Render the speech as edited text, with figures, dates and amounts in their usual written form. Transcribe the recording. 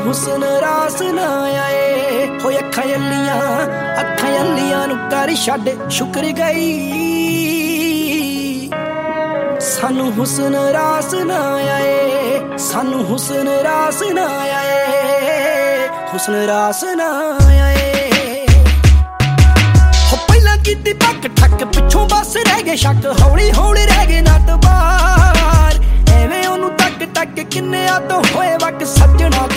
ਹੁਸਨ ਰਾਸ ਨਾ ਆਏ ਹੋਏ ਅੱਖਾਂ ਅੱਲੀਆਂ ਨੂੰ ਕਰ ਛੱਡ ਸ਼ੁਕਰ ਗਈ ਸਾਨੂੰ ਹੁਸਨ ਰਾਸ ਨਾ ਆਏ ਸਾਨੂੰ ਹੁਸਨ ਰਾਸ ਨਾ ਆਏ ਹੁਸਨ ਰਾਸ ਨਾ ਆਏ ਹੋ ਪਹਿਲਾਂ ਕੀਤੀ ਪੱਕ ਠੱਕ ਪਿੱਛੋਂ ਬਸ ਰਹਿ ਗਏ ਸ਼ੱਕ ਹੌਲੀ ਹੌਲੀ ਰਹਿ ਗਏ ਨਾ ਤਬਾਰ ਐਵੇਂ ਉਹਨੂੰ ਤੱਕ ਕਿੰਨਿਆਂ ਤੋਂ ਹੋਏ ਵਕ ਸੱਜਣਾ